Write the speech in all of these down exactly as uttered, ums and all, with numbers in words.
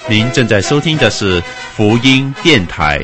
您正在收听的是福音电台。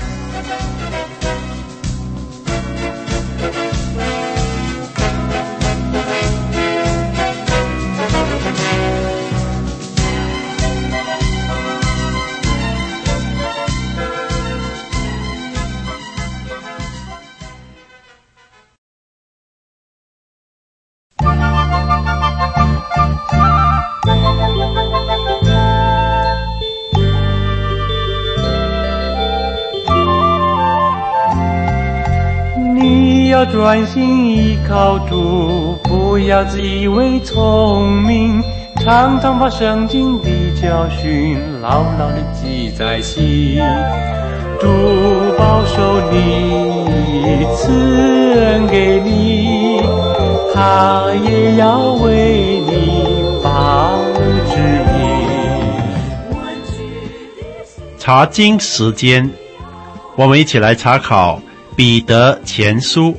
专心依靠主，不要自以为聪明，常常把圣经的教训牢牢地记在心。主保守你，赐恩给你，他也要为你保指引。 查经时间，我们一起来查考彼得前书。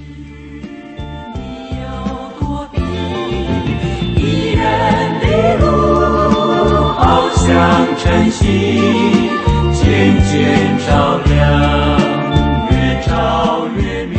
像晨曦渐渐照亮，越照越明。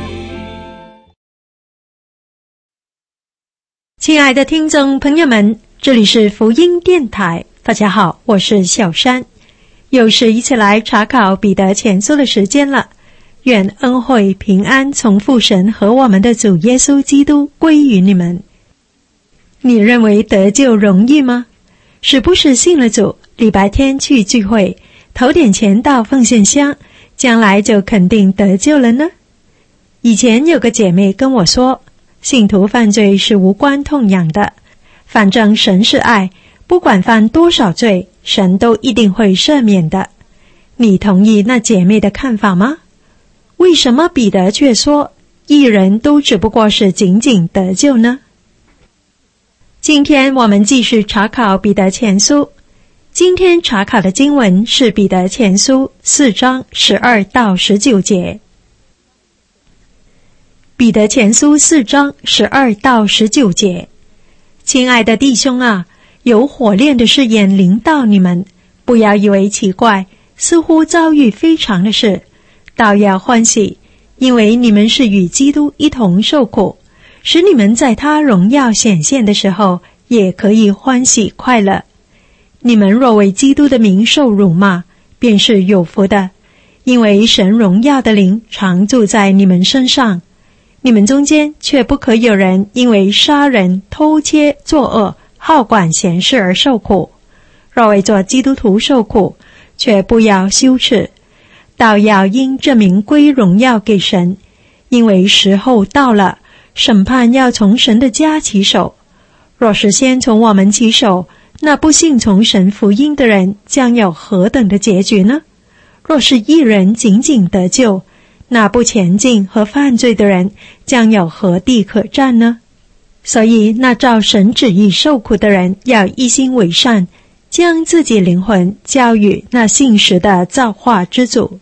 亲爱的听众朋友们，这里是福音电台，大家好，我是小珊，又是一起来查考彼得前书的时间了。愿恩惠平安从父神和我们的主耶稣基督归于你们。你认为得救容易吗？是不是信了主，礼拜天去聚会，投点钱到奉献箱，将来就肯定得救了呢？以前有个姐妹跟我说，信徒犯罪是无关痛痒的，反正神是爱，不管犯多少罪，神都一定会赦免的。你同意那姐妹的看法吗？为什么彼得却说，义人都只不过是仅仅得救呢？今天我们继续查考彼得前书，今天查考的经文是彼得前书四章十二到十九节。彼得前书四章十二到十九节，亲爱的弟兄啊，有火炼的试验临到你们，不要以为奇怪，似乎遭遇非常的事，倒要欢喜，因为你们是与基督一同受苦，使你们在他荣耀显现的时候也可以欢喜快乐。你们若为基督的名受辱骂，便是有福的，因为神荣耀的灵常住在你们身上。你们中间却不可有人因为杀人、偷窃、作恶、好管闲事而受苦。若为做基督徒受苦，却不要羞耻，倒要因这名归荣耀给神，因为时候到了，审判要从神的家起手。若是先从我们起手，那不信从神福音的人将有何等的结局呢？若是一人仅仅得救，那不前进和犯罪的人将有何地可站呢？所以那照神旨意受苦的人要一心为善，将自己灵魂交与那信实的造化之主。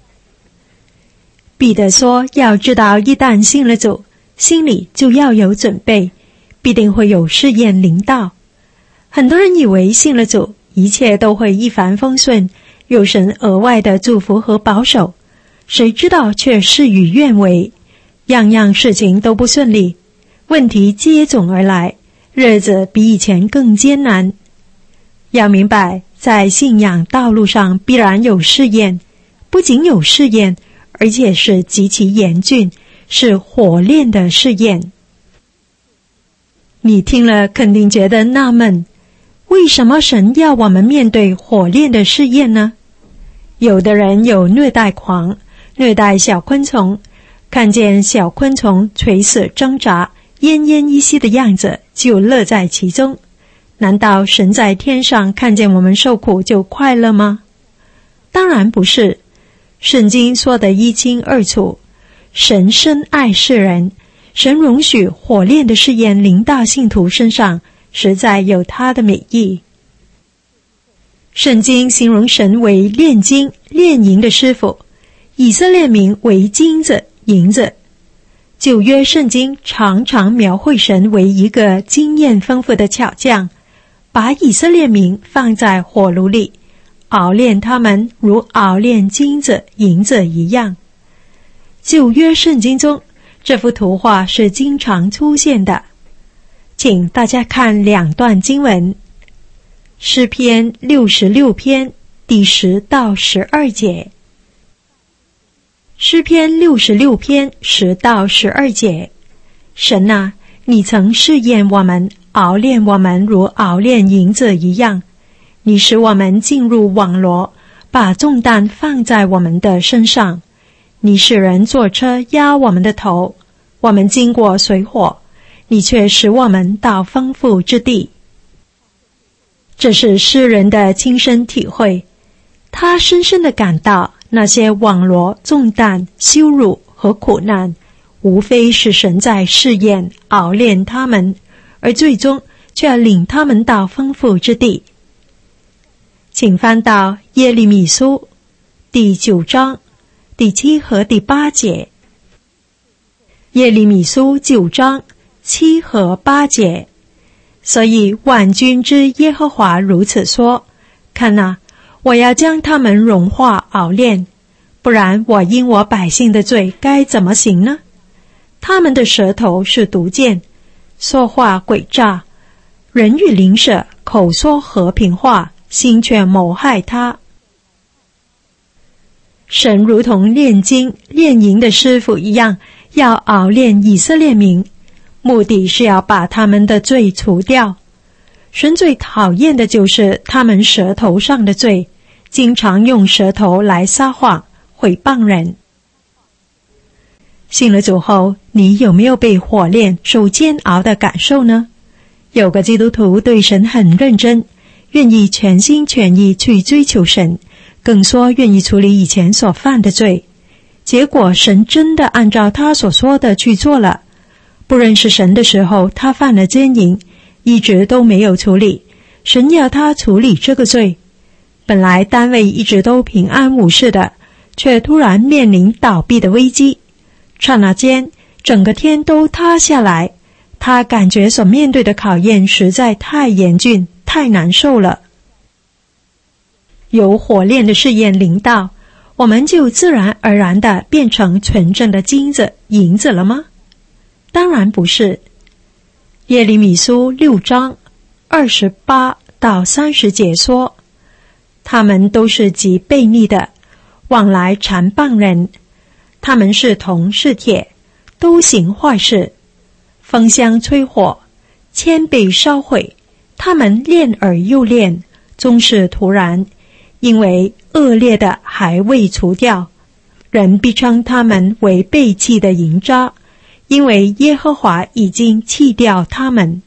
彼得说，要知道一旦信了主，心里就要有准备，必定会有试验临到。很多人以为信了主，一切都会一帆风顺，有神额外的祝福和保守，谁知道却事与愿违，样样事情都不顺利，问题接踵而来，日子比以前更艰难。要明白，在信仰道路上必然有试验，不仅有试验，而且是极其严峻，是火炼的试验。你听了肯定觉得纳闷，为什么神要我们面对火炼的试验呢？有的人有虐待狂，虐待小昆虫，看见小昆虫垂死挣扎、奄奄一息的样子就乐在其中。难道神在天上看见我们受苦就快乐吗？当然不是。圣经说得一清二楚，神深爱世人，神容许火炼的试验临到信徒身上，实在有他的美意。圣经形容神为炼金炼银的师傅，以色列民为金子银子。旧约圣经常常描绘神为一个经验丰富的巧匠， 把以色列民放在火炉里，熬炼他们如熬炼金子、银子一样。旧约圣经中，这幅图画是经常出现的。请大家看两段经文，诗篇六十六篇第十到十二节。诗篇六十六篇十到十二节，神啊，你曾试验我们，熬炼我们如熬炼银子一样，你使我们进入网罗，把重担放在我们的身上。你使人坐车压我们的头，我们经过水火，你却使我们到丰富之地。这是诗人的亲身体会，他深深地感到那些网罗、重担、羞辱和苦难，无非是神在试验、熬炼他们，而最终却要领他们到丰富之地。请翻到耶利米书第九章第七和第八节。耶利米书九章七和八节。所以万军之耶和华如此说：看哪，我要将他们融化熬炼，不然我因我百姓的罪该怎么行呢？他们的舌头是毒箭，说话诡诈，人与邻舍口说和平话，心却谋害他。神如同炼金炼银的师傅一样，要熬炼以色列民，目的是要把他们的罪除掉。神最讨厌的就是他们舌头上的罪，经常用舌头来撒谎毁谤人。信了主后，你有没有被火炼受煎熬的感受呢？有个基督徒对神很认真，愿意全心全意去追求神，更说愿意处理以前所犯的罪。结果神真的按照他所说的去做了。不认识神的时候，他犯了奸淫，一直都没有处理，神要他处理这个罪。本来单位一直都平安无事的，却突然面临倒闭的危机。刹那间，整个天都塌下来，他感觉所面对的考验实在太严峻，太难受了。有火炼的试验临到，我们就自然而然地变成纯正的金子、银子了吗？当然不是。耶利米书六章二十八到三十节说，他们都是极悖逆的，往来缠谤人，他们是铜是铁，都行坏事，风箱吹火，铅被烧毁，他们炼而又炼，终是徒然，因为恶劣的还未除掉，人必称他们为背弃的银渣，因为耶和华已经弃掉他们。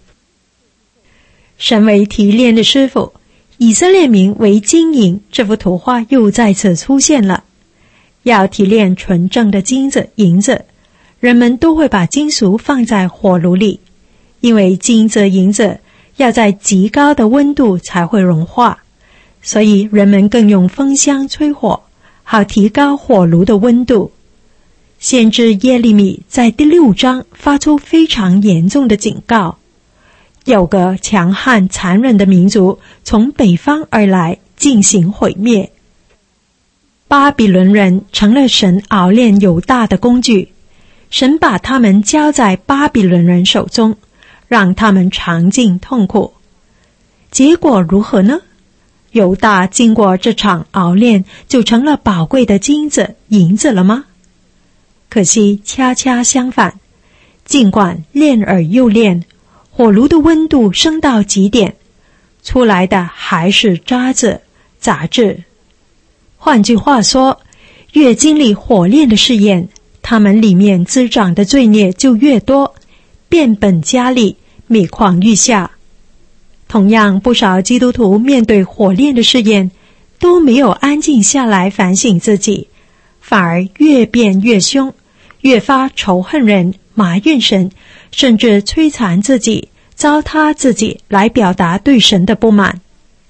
神为提炼的师傅，以色列民为金银，这幅图画又再次出现了。要提炼纯正的金子、银子，人们都会把金属放在火炉里，因为金子、银子要在极高的温度才会融化，所以人们更用风箱吹火，好提高火炉的温度。先知耶利米在第六章发出非常严重的警告，有个强悍残忍的民族从北方而来，进行毁灭。巴比伦人成了神熬炼犹大的工具，神把他们交在巴比伦人手中，让他们尝尽痛苦。结果如何呢？犹大经过这场熬炼，就成了宝贵的金子、银子了吗？可惜恰恰相反，尽管炼而又炼，火炉的温度升到极点，出来的还是渣子、杂质。换句话说，越经历火炼的试验，他们里面滋长的罪孽就越多，变本加厉，每况愈下。同样，不少基督徒面对火炼的试验，都没有安静下来反省自己，反而越变越凶，越发仇恨人，埋怨神，甚至摧残自己，糟蹋自己，来表达对神的不满。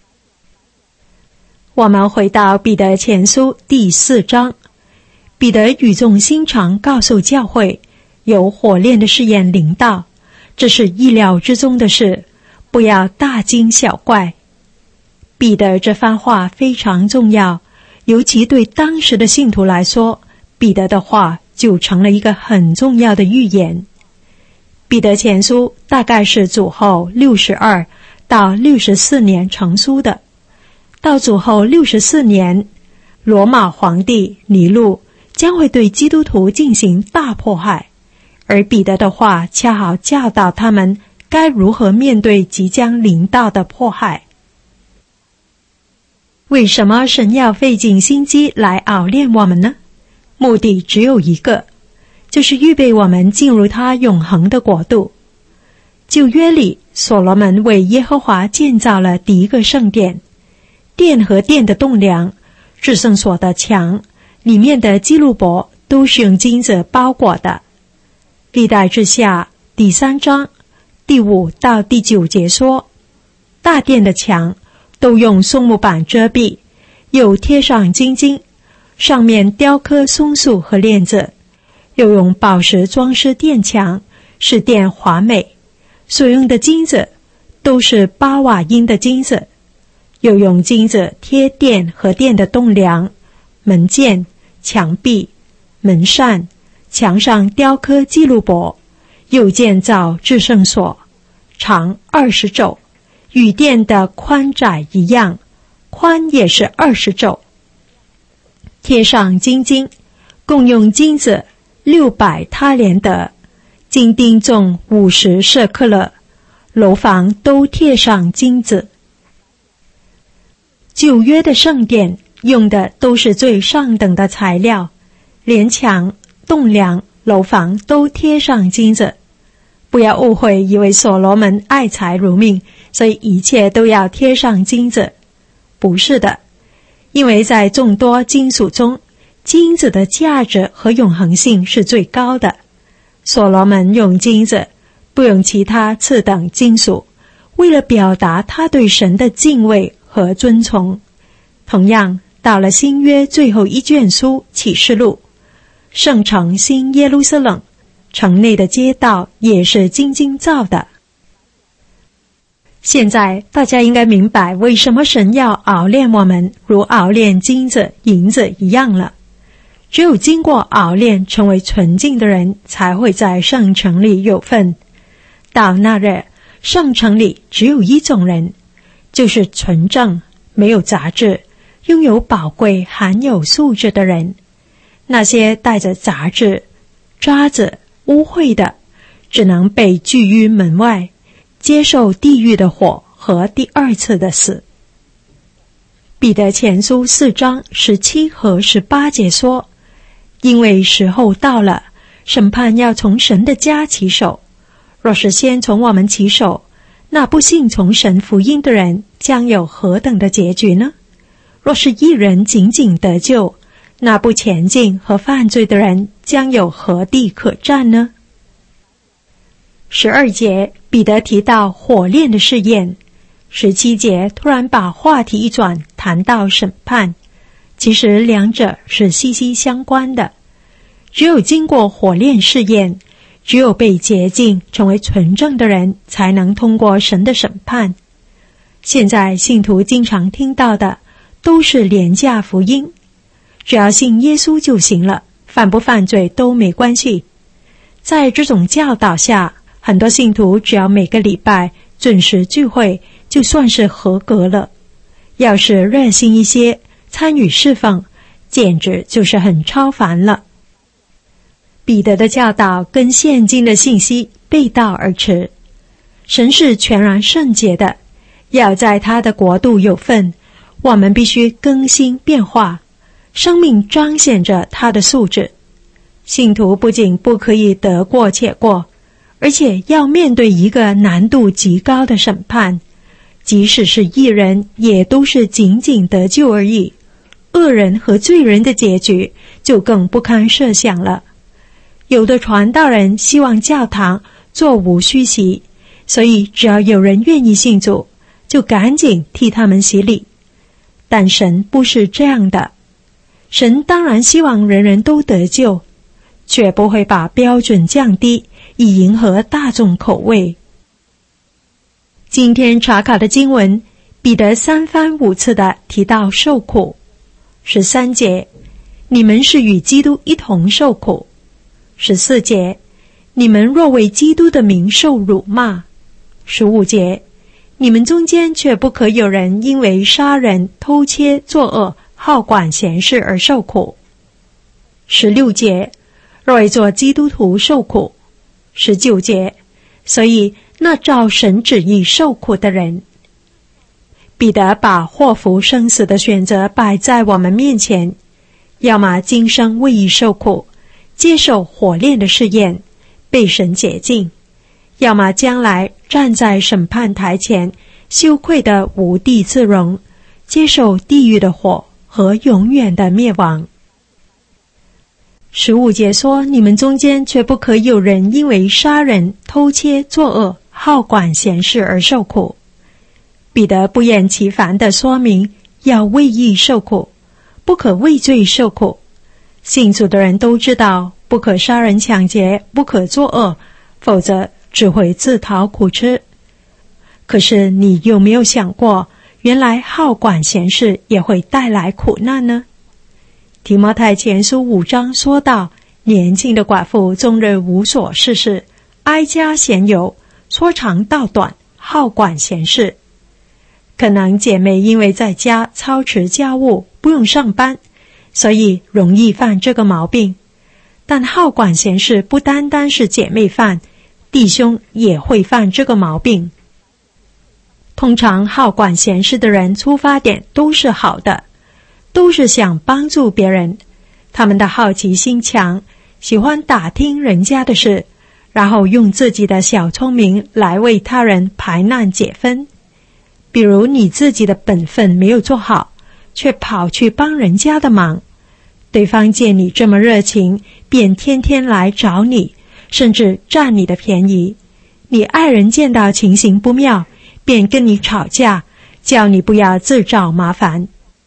我们回到彼得前书第四章，彼得语重心长告诉教会，有火炼的试验临到，这是意料之中的事， 不要大惊小怪。彼得这番话非常重要，尤其对当时的信徒来说，彼得的话就成了一个很重要的预言。彼得前书大概是主后六十二到六十四年成书的。到主后六十四年，罗马皇帝尼禄将会对基督徒进行大迫害，而彼得的话恰好教导他们该如何面对即将临到的迫害。为什么神要费尽心机来熬炼我们呢？目的只有一个，就是预备我们进入他永恒的国度。旧约里，所罗门为耶和华建造了第一个圣殿，殿和殿的栋梁，至圣所的墙，里面的基路伯都是用金子包裹的。历代志下第三章第五到第九节说，大殿的墙都用松木板遮蔽，又贴上金金，上面雕刻松树和链子，又用宝石装饰殿墙，使殿华美。所用的金子都是巴瓦因的金子，又用金子贴殿和殿的栋梁、门键、墙壁、门扇，墙上雕刻基路伯，又建造至圣所，长二十肘，与殿的宽窄一样，宽也是二十肘。贴上金金，共用金子六百他连德，金钉重五十舍克勒，楼房都贴上金子。旧约的圣殿用的都是最上等的材料，连墙、栋梁、楼房都贴上金子。不要误会，以为所罗门爱财如命，所以一切都要贴上金子。不是的，因为在众多金属中，金子的价值和永恒性是最高的。所罗门用金子，不用其他次等金属，为了表达他对神的敬畏和尊崇。同样，到了新约最后一卷书启示录，圣城新耶路撒冷，城内的街道也是金金造的。现在大家应该明白为什么神要熬炼我们，如熬炼金子、银子一样了。只有经过熬炼成为纯净的人，才会在圣城里有份。到那日，圣城里只有一种人，就是纯正、没有杂质、拥有宝贵含有素质的人。那些带着杂质、渣子、污秽的，只能被拒于门外，接受地狱的火和第二次的死。彼得前书四章十七和十八节说，因为时候到了，审判要从神的家起手。若是先从我们起手，那不信从神福音的人将有何等的结局呢？若是一人仅仅得救，那不前进和犯罪的人将有何地可站呢？十二节，彼得提到火炼的试验。十七节突然把话题一转，谈到审判。其实两者是息息相关的。只有经过火炼试验，只有被洁净成为纯正的人，才能通过神的审判。现在信徒经常听到的都是廉价福音，只要信耶稣就行了，犯不犯罪都没关系。在这种教导下，很多信徒只要每个礼拜准时聚会，就算是合格了。要是热心一些，参与侍奉，简直就是很超凡了。彼得的教导跟现今的信息背道而驰。神是全然圣洁的，要在他的国度有份，我们必须更新变化，生命彰显着他的素质。信徒不仅不可以得过且过，而且要面对一个难度极高的审判。即使是义人，也都是仅仅得救而已。恶人和罪人的结局就更不堪设想了。有的传道人希望教堂座无虚席，所以只要有人愿意信主，就赶紧替他们洗礼。但神不是这样的，神当然希望人人都得救，却不会把标准降低，以迎合大众口味。 今天查考的经文，彼得三番五次的提到受苦。十三节，你们是与基督一同受苦。十四节，你们若为基督的名受辱骂。十五节，你们中间却不可有人因为杀人、偷窃、作恶、好管闲事而受苦。十六节，若为做基督徒受苦。十九节，所以那照神旨意受苦的人。彼得把祸福生死的选择摆在我们面前，要么今生为义受苦，接受火炼的试验，被神洁净，要么将来站在审判台前，羞愧的无地自容，接受地狱的火和永远的灭亡。十五节说，你们中间却不可有人因为杀人、偷窃、作恶、好管闲事而受苦。彼得不厌其烦地说明，要为义受苦，不可为罪受苦。信主的人都知道，不可杀人抢劫，不可作恶，否则只会自讨苦吃。可是你有没有想过，原来好管闲事也会带来苦难呢？提摩太前书五章说到，年轻的寡妇终日无所事事，哀家闲游，说长道短，好管闲事。可能姐妹因为在家操持家务，不用上班，所以容易犯这个毛病。但好管闲事不单单是姐妹犯，弟兄也会犯这个毛病。通常好管闲事的人出发点都是好的，都是想帮助别人，他们的好奇心强，喜欢打听人家的事，然后用自己的小聪明来为他人排难解纷。比如你自己的本分没有做好，却跑去帮人家的忙，对方见你这么热情，便天天来找你，甚至占你的便宜。你爱人见到情形不妙，便跟你吵架，叫你不要自找麻烦。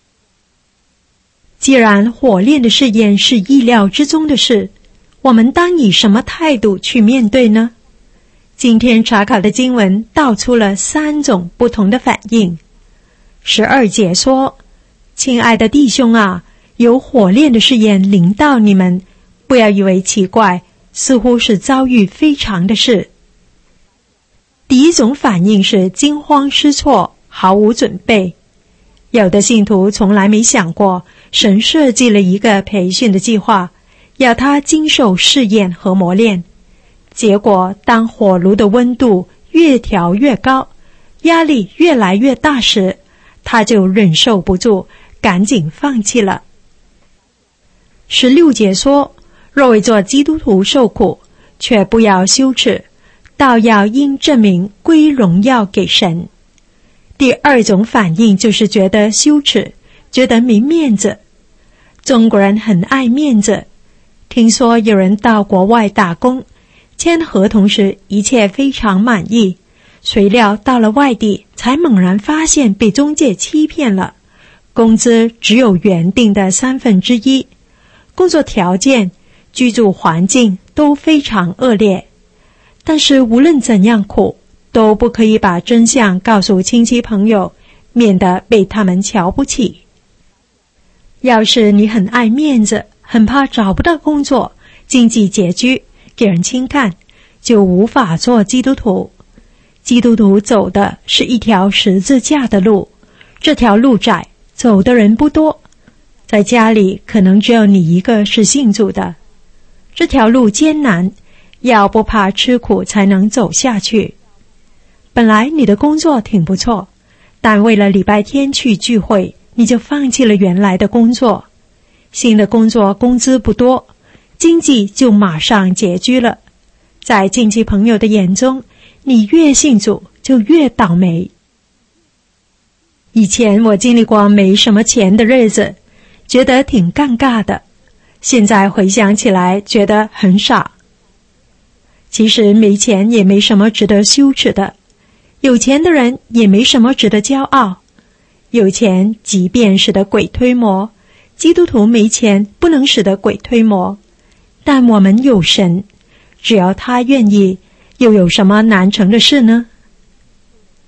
既然火炼的试验是意料之中的事，我们当以什么态度去面对呢？今天查考的经文道出了三种不同的反应。十二节说，亲爱的弟兄啊，有火炼的试验临到你们，不要以为奇怪，似乎是遭遇非常的事。第一种反应是惊慌失措，毫无准备。有的信徒从来没想过，神设计了一个培训的计划，要他经受试验和磨练。结果当火炉的温度越调越高，压力越来越大时，他就忍受不住，赶紧放弃了。十六节说，若为做基督徒受苦，却不要羞耻，倒要因证明归荣耀给神。第二种反应就是觉得羞耻，觉得没面子。中国人很爱面子，听说有人到国外打工，签合同时一切非常满意，谁料到了外地才猛然发现被中介欺骗了，工资只有原定的三分之一，工作条件、居住环境都非常恶劣。但是无论怎样苦，都不可以把真相告诉亲戚朋友，免得被他们瞧不起。要是你很爱面子，很怕找不到工作，经济拮据，给人轻看，就无法做基督徒。基督徒走的是一条十字架的路，这条路窄，走的人不多，在家里可能只有你一个是信主的。这条路艰难，要不怕吃苦才能走下去。本来你的工作挺不错，但为了礼拜天去聚会，你就放弃了原来的工作。新的工作工资不多，经济就马上拮据了。在亲戚朋友的眼中，你越信主就越倒霉。以前我经历过没什么钱的日子，觉得挺尴尬的，现在回想起来觉得很傻。其实没钱也没什么值得羞耻的，有钱的人也没什么值得骄傲。有钱即便使得鬼推磨，基督徒没钱不能使得鬼推磨。但我们有神，只要他愿意，又有什么难成的事呢？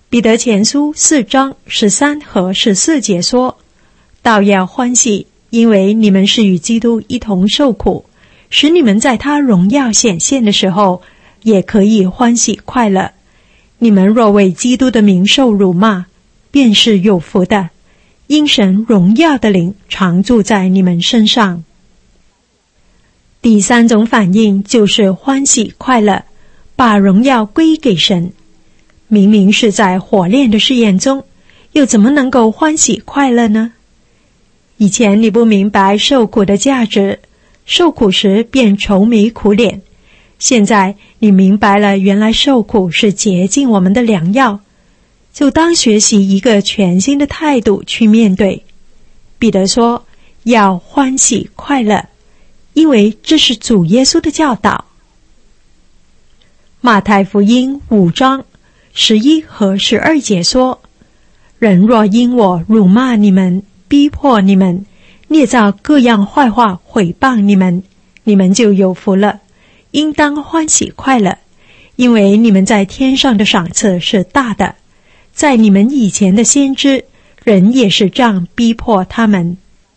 彼得前书四章十三和十四节说，倒要欢喜，因为你们是与基督一同受苦，使你们在他荣耀显现的时候，也可以欢喜快乐。你们若为基督的名受辱骂，便是有福的，因神荣耀的灵常住在你们身上。第三种反应就是欢喜快乐，把荣耀归给神。明明是在火炼的试验中，又怎么能够欢喜快乐呢？以前你不明白受苦的价值，受苦时便愁眉苦脸，现在你明白了，原来受苦是洁净我们的良药，就当学习一个全新的态度去面对。彼得说，要欢喜快乐，因为这是主耶稣的教导。马太福音五章十一和十二节说，人若因我辱骂你们，逼迫你们，捏造各样坏话毁谤你们，你们就有福了，应当欢喜快乐，因为你们在天上的赏赐是大的。在你们以前的先知，人也是这样逼迫他们。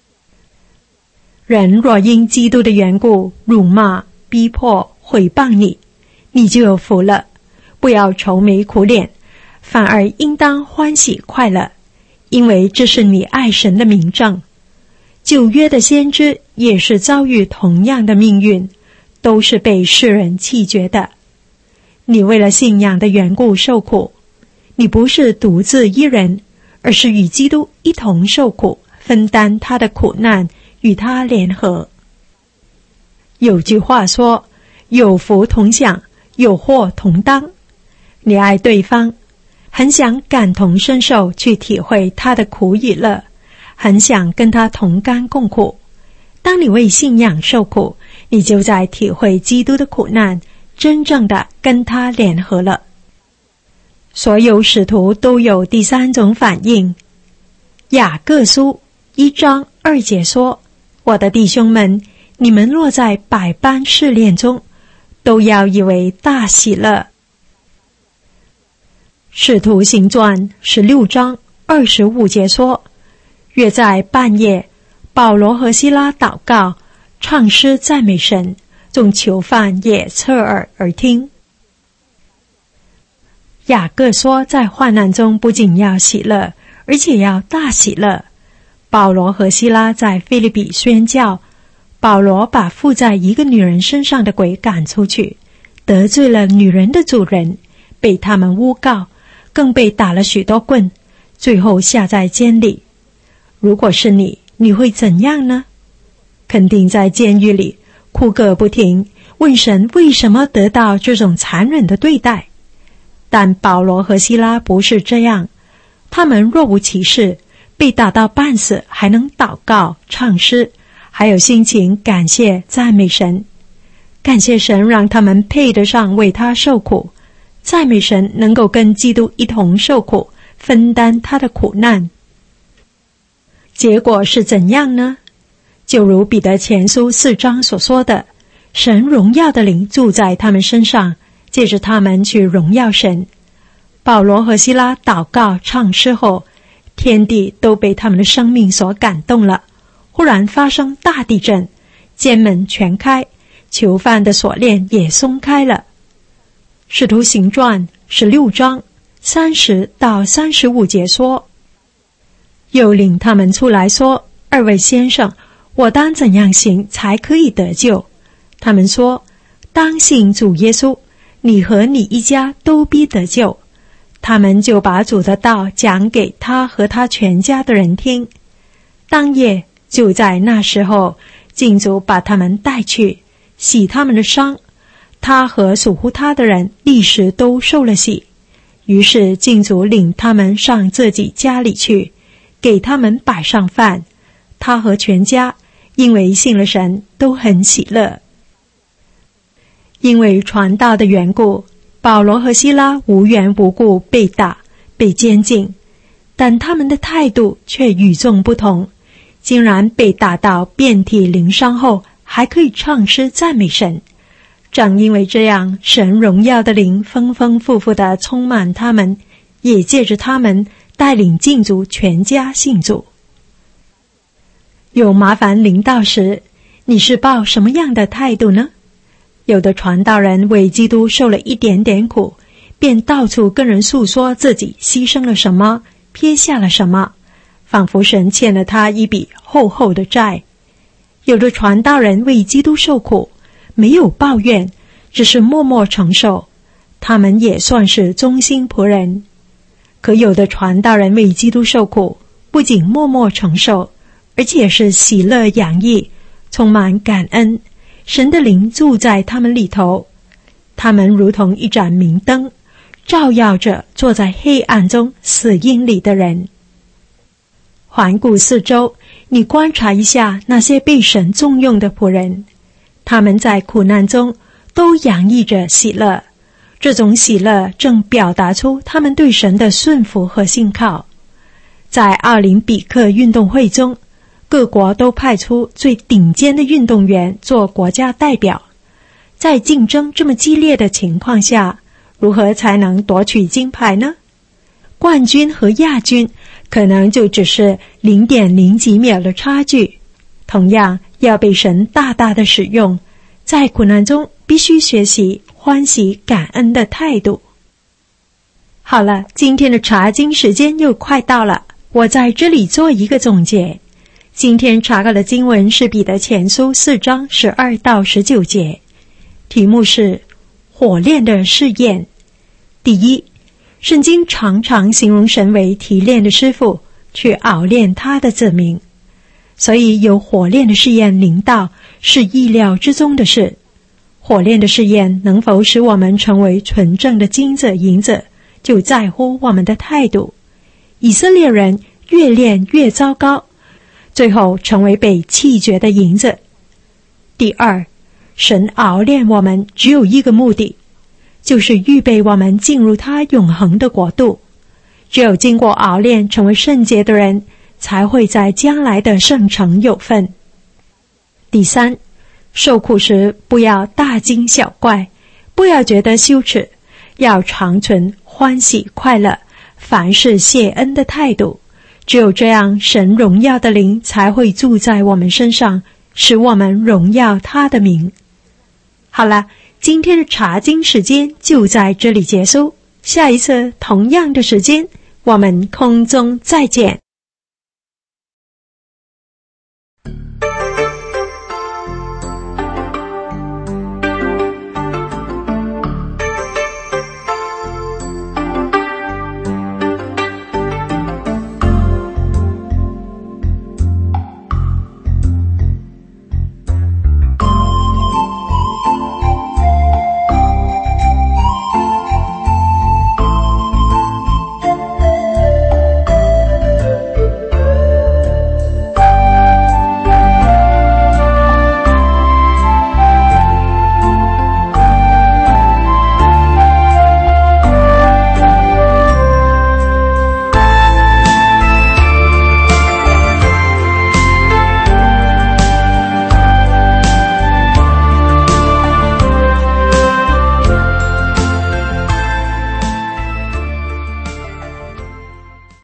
人若因基督的缘故辱骂、逼迫、毁谤你，你就有福了，不要愁眉苦脸，反而应当欢喜快乐，因为这是你爱神的明证。旧约的先知也是遭遇同样的命运，都是被世人弃绝的。你为了信仰的缘故受苦，你不是独自一人，而是与基督一同受苦，分担他的苦难，与他联合。有句话说，有福同享，有祸同当。你爱对方，很想感同身受去体会他的苦与乐，很想跟他同甘共苦。当你为信仰受苦，你就在体会基督的苦难，真正的跟他联合了。所有使徒都有第三种反应。雅各书一章二节说，我的弟兄们，你们落在百般试炼中，都要以为大喜乐。使徒行传十六章二十五节说，约在半夜，保罗和希拉祷告，唱诗赞美神，众囚犯也侧耳而听。雅各说，在患难中不仅要喜乐，而且要大喜乐。保罗和希拉在腓立比宣教，保罗把附在一个女人身上的鬼赶出去，得罪了女人的主人，被他们诬告，更被打了许多棍，最后下在监里。如果是你，你会怎样呢？肯定在监狱里哭个不停，问神为什么得到这种残忍的对待。但保罗和希拉不是这样，他们若无其事，被打到半死，还能祷告、唱诗，还有心情感谢赞美神。感谢神让他们配得上为他受苦，赞美神能够跟基督一同受苦，分担他的苦难。结果是怎样呢？就如彼得前书四章所说的，神荣耀的灵住在他们身上，借着他们去荣耀神。保罗和希拉祷告唱诗后，天地都被他们的生命所感动了。忽然发生大地震，监门全开，囚犯的锁链也松开了。使徒行传十六章三十到三十五节说，又领他们出来说，二位先生，我当怎样行才可以得救？他们说，当信主耶稣，你和你一家都必得救。他们就把主的道讲给他和他全家的人听。当夜就在那时候，禁足把他们带去，洗他们的伤。他和属乎他的人立时都受了洗。于是禁足领他们上自己家里去，给他们摆上饭。他和全家因为信了神，都很喜乐。因为传道的缘故，保罗和希拉无缘无故被打、被监禁，但他们的态度却与众不同，竟然被打到遍体鳞伤后，还可以唱诗赞美神。正因为这样，神荣耀的灵丰丰富富地充满他们， 也借着他们带领禁足全家信主。有麻烦临到时，你是抱什么样的态度呢？有的传道人为基督受了一点点苦，便到处跟人诉说自己牺牲了什么，撇下了什么，仿佛神欠了他一笔厚厚的债。有的传道人为基督受苦，没有抱怨，只是默默承受，他们也算是忠心仆人。可有的传道人为基督受苦，不仅默默承受，而且是喜乐洋溢，充满感恩，神的灵住在他们里头。他们如同一盏明灯，照耀着坐在黑暗中死荫里的人。环顾四周，你观察一下那些被神重用的仆人，他们在苦难中都洋溢着喜乐，这种喜乐正表达出他们对神的顺服和信靠。在奥林匹克运动会中，各国都派出最顶尖的运动员做国家代表。在竞争这么激烈的情况下，如何才能夺取金牌呢？冠军和亚军可能就只是 零点零 几秒的差距。同样要被神大大的使用，在苦难中必须学习欢喜感恩的态度。好了，今天的查经时间又快到了，我在这里做一个总结。今天查考的经文是彼得前书四章十二到十九节，题目是火炼的试验。第一，圣经常常形容神为提炼的师傅，去熬炼他的子民，所以有火炼的试验临到是意料之中的事。火炼的试验能否使我们成为纯正的金子银子，就在乎我们的态度。以色列人越炼越糟糕，最后成为被弃绝的银子。第二，神熬炼我们只有一个目的，就是预备我们进入他永恒的国度。只有经过熬炼成为圣洁的人，才会在将来的圣城有份。第三，受苦时不要大惊小怪，不要觉得羞耻，要长存欢喜快乐，凡事谢恩的态度。只有这样，神荣耀的灵才会住在我们身上，使我们荣耀他的名。好了，今天的查经时间就在这里结束，下一次同样的时间，我们空中再见。